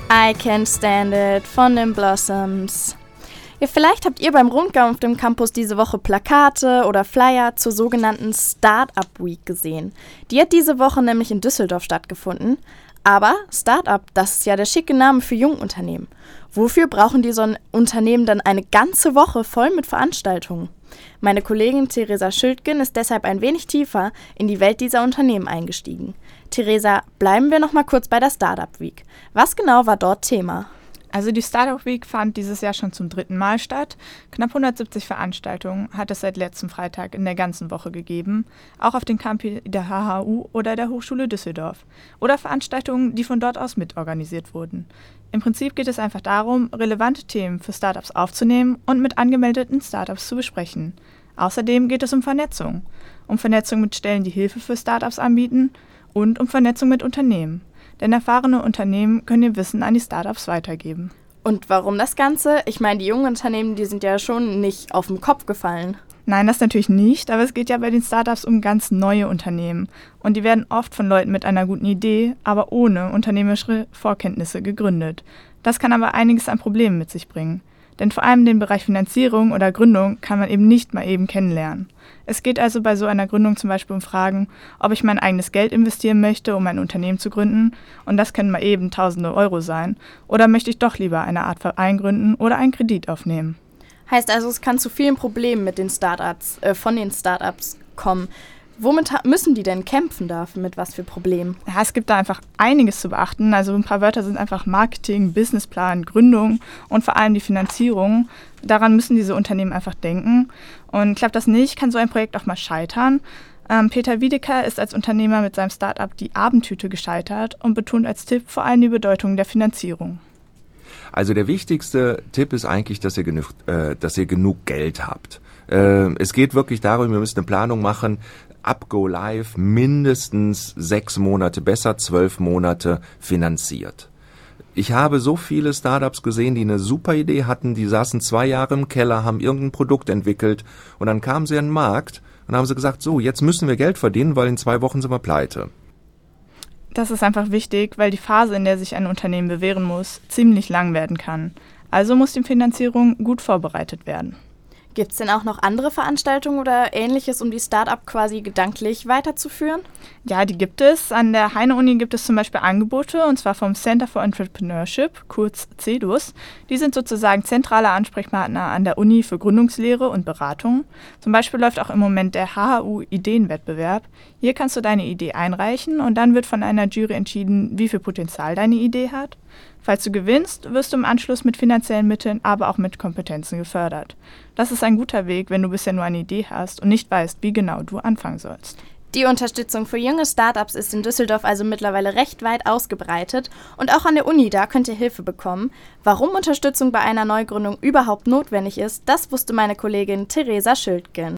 I Can't Stand It von den Blossoms. Ja, vielleicht habt ihr beim Rundgang auf dem Campus diese Woche Plakate oder Flyer zur sogenannten Startup Week gesehen. Die hat diese Woche nämlich in Düsseldorf stattgefunden. Aber Startup, das ist ja der schicke Name für Jungunternehmen. Wofür brauchen diese Unternehmen dann eine ganze Woche voll mit Veranstaltungen? Meine Kollegin Theresa Schildgen ist deshalb ein wenig tiefer in die Welt dieser Unternehmen eingestiegen. Theresa, bleiben wir noch mal kurz bei der Startup Week. Was genau war dort Thema? Also die Startup Week fand dieses Jahr schon zum 3. Mal statt. Knapp 170 Veranstaltungen hat es seit letztem Freitag in der ganzen Woche gegeben, auch auf den Campi der HHU oder der Hochschule Düsseldorf. Oder Veranstaltungen, die von dort aus mitorganisiert wurden. Im Prinzip geht es einfach darum, relevante Themen für Startups aufzunehmen und mit angemeldeten Startups zu besprechen. Außerdem geht es um Vernetzung. Um Vernetzung mit Stellen, die Hilfe für Startups anbieten und um Vernetzung mit Unternehmen. Denn erfahrene Unternehmen können ihr Wissen an die Startups weitergeben. Und warum das Ganze? Ich meine, die jungen Unternehmen, die sind ja schon nicht auf den Kopf gefallen. Nein, das natürlich nicht, aber es geht ja bei den Startups um ganz neue Unternehmen. Und die werden oft von Leuten mit einer guten Idee, aber ohne unternehmerische Vorkenntnisse gegründet. Das kann aber einiges an Problemen mit sich bringen. Denn vor allem den Bereich Finanzierung oder Gründung kann man eben nicht mal eben kennenlernen. Es geht also bei so einer Gründung zum Beispiel um Fragen, ob ich mein eigenes Geld investieren möchte, um ein Unternehmen zu gründen, und das können mal eben tausende Euro sein, oder möchte ich doch lieber eine Art Verein gründen oder einen Kredit aufnehmen. Heißt also, es kann zu vielen Problemen mit den von den Startups kommen. Womit müssen die denn kämpfen dafür? Mit was für Problemen? Ja, es gibt da einfach einiges zu beachten. Also ein paar Wörter sind einfach Marketing, Businessplan, Gründung und vor allem die Finanzierung. Daran müssen diese Unternehmen einfach denken. Und klappt das nicht, kann so ein Projekt auch mal scheitern. Peter Wiedeker ist als Unternehmer mit seinem Startup Die Abendtüte gescheitert und betont als Tipp vor allem die Bedeutung der Finanzierung. Also der wichtigste Tipp ist eigentlich, dass ihr genug Geld habt. Es geht wirklich darum, wir müssen eine Planung machen, ab Go Live mindestens 6 Monate, besser 12 Monate finanziert. Ich habe so viele Startups gesehen, die eine super Idee hatten, die saßen 2 Jahre im Keller, haben irgendein Produkt entwickelt und dann kamen sie an den Markt und haben sie gesagt, so, jetzt müssen wir Geld verdienen, weil in 2 Wochen sind wir pleite. Das ist einfach wichtig, weil die Phase, in der sich ein Unternehmen bewähren muss, ziemlich lang werden kann. Also muss die Finanzierung gut vorbereitet werden. Gibt es denn auch noch andere Veranstaltungen oder Ähnliches, um die Start-up quasi gedanklich weiterzuführen? Ja, die gibt es. An der Heine-Uni gibt es zum Beispiel Angebote, und zwar vom Center for Entrepreneurship, kurz CEDUS. Die sind sozusagen zentrale Ansprechpartner an der Uni für Gründungslehre und Beratung. Zum Beispiel läuft auch im Moment der HHU-Ideenwettbewerb. Hier kannst du deine Idee einreichen und dann wird von einer Jury entschieden, wie viel Potenzial deine Idee hat. Falls du gewinnst, wirst du im Anschluss mit finanziellen Mitteln, aber auch mit Kompetenzen gefördert. Das ist ein guter Weg, wenn du bisher nur eine Idee hast und nicht weißt, wie genau du anfangen sollst. Die Unterstützung für junge Startups ist in Düsseldorf also mittlerweile recht weit ausgebreitet und auch an der Uni, da könnt ihr Hilfe bekommen. Warum Unterstützung bei einer Neugründung überhaupt notwendig ist, das wusste meine Kollegin Theresa Schildgen.